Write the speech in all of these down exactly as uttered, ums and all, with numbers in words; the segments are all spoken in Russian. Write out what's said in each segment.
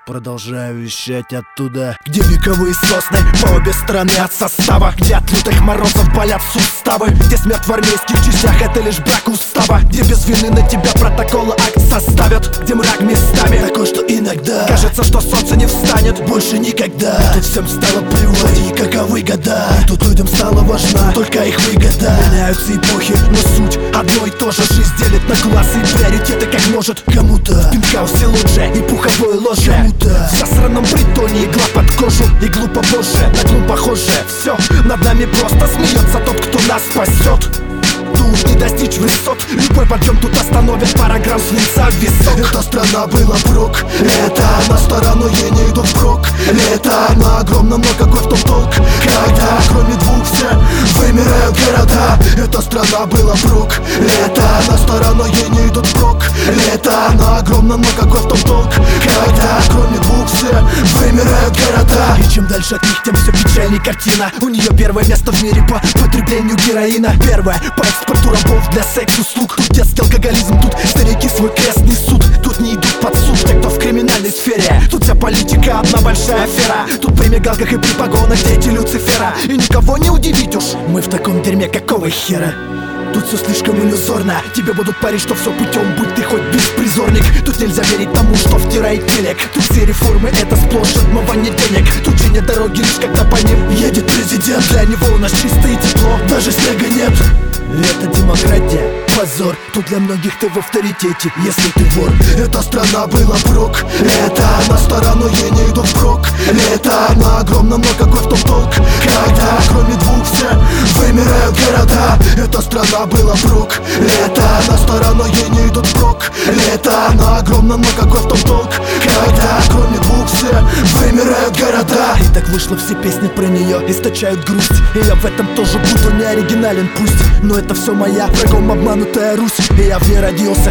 Продолжаю вещать оттуда, где вековые сосны по обе стороны от состава, где от лютых морозов болят суставы, где смерть в армейских частях — это лишь брак устава, где без вины на тебя протоколы акт составят, где мрак местами такой, что иногда кажется, что солнце не встанет больше никогда. И тут всем стало плевать, и каковы года, и тут людям стала важна только их выгода. Меняются эпохи, но суть одно и то же. Жизнь делит на классы и приоритеты, как может. Кому-то в пентхаусе лучше и пуховое ложе, кому-то в засранном притоне игла под кожу, и глупо позже, на глум похоже. Все, над нами просто смеется тот, кто нас спасет. Тут не достичь высот, любой подъем тут остановит пара грамм свинца в висок. Эта страна была враг, это на сторону ей не идут впрок. Это на огромном, но какой в том толк, когда кроме двух все вымирают города. Эта страна была враг, это на сторону ей не идут впрок. Это на огромном, но какой в том толк, когда кроме двух все вымирают города. И чем дальше от них, тем все печальней картина. У нее первое место в мире по потреблению героина, первое по экспорту рабов для секс-услуг. Тут детский алкоголизм, тут старики свой крест несут. Тут не идут под суд те, кто в криминальной сфере. Тут вся политика одна большая афера. Тут при мигалках и при погонах дети Люцифера. И никого не удивить уж, мы в таком дерьме какого хера. Тут все слишком иллюзорно, тебе будут парить, что все путем, будь ты хоть беспризорник. Тут нельзя верить тому, что втирает телек. Тут все реформы — это сплошь отмывание денег. Тут же нет дороги, лишь когда по ним едет президент. Для него у нас чисто и тепло, даже снега нет. Это демократия, позор. Тут для многих ты в авторитете, если ты вор. Эта страна была враг, это на сторону ей не идут впрок. Это на огромном, но какой в том толк, когда кроме двух все вымирают города. Эта страна была враг, это на сторону ей не идут впрок. Это на огромном, но какой в том толк, когда кроме двух все вымирают города. И так вышло, все песни про нее источают грусть. И я в этом тоже буду не оригинален, пусть, но это все моя врагом обманутая Русь, и я в ней родился.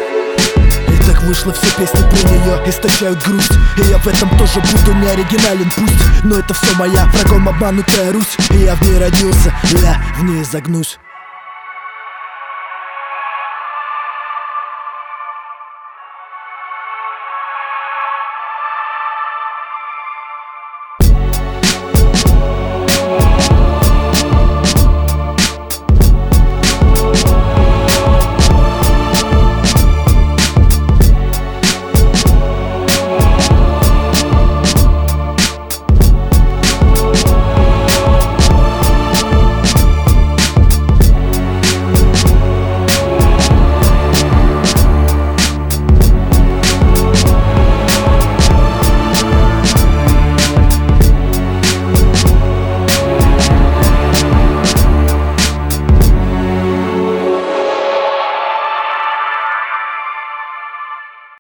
И так вышло, все песни про нее источают грусть. И я в этом тоже буду не оригинален, пусть, но это все моя врагом обманутая Русь, и я в ней родился, я в ней загнусь.